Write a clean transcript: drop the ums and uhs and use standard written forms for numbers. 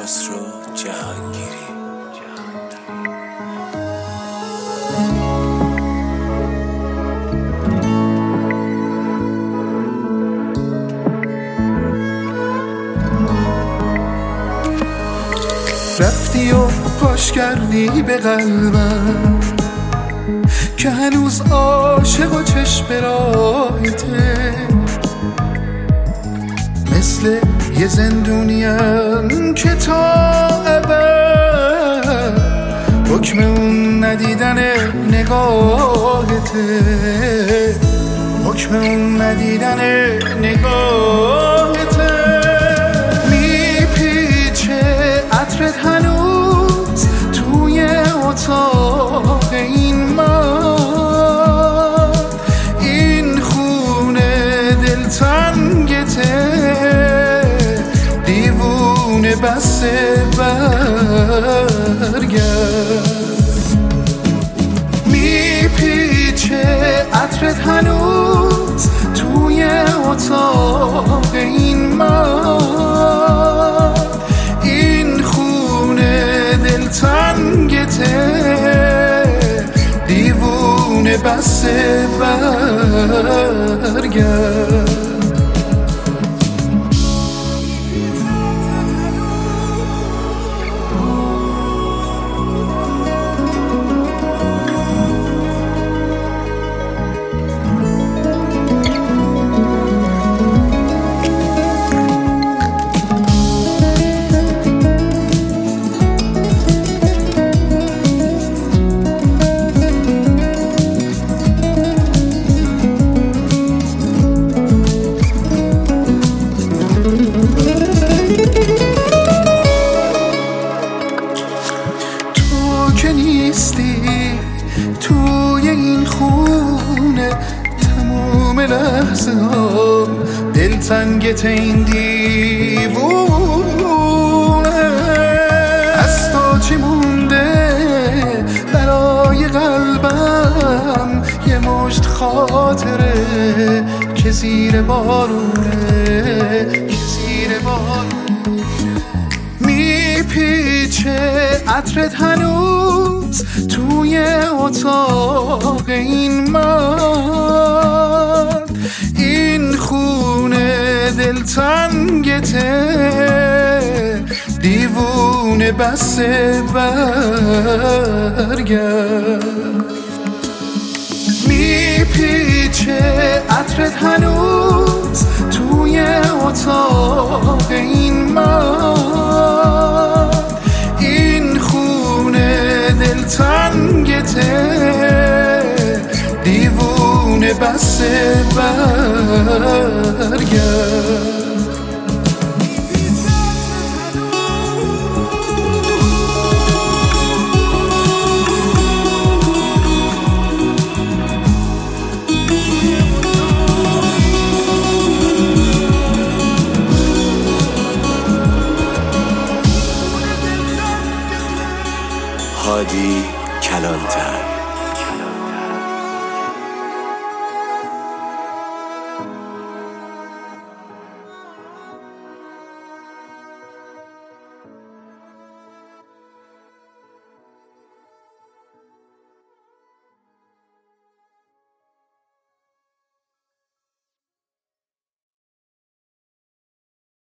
خسرو جهانگیری. رفتی و پاش کردی به قلبم که هنوز عاشق و چشم راهته، مثل یه زندونیم که تا ابد حکم اون ندیدن نگاهته، حکم اون ندیدن نگاهته. میپیچه عطرت هنوز توی اتاق این من، این خونه دلتنگته، دیوونه بسه برگرد. میپیچه عطرت هنوز توی اتاق این من، این خونه دلتنگته، دیوونه بسه برگرد. توی این خونه تمام لحظه ها دلتنگت این دیوونه، از تو چی مونده برای قلبم؟ یه مشت خاطره که زیر بارونه، که زیر بارونه. میپیچه عطرت هنوز توی اتاق این من، این خونه دلتنگته، دیوونه بسه برگرد. میپیچه عطرت هنوز توی اتاق این من، این خونه دلتنگته، دیوونه بسه برگرد. هادی کلانتر.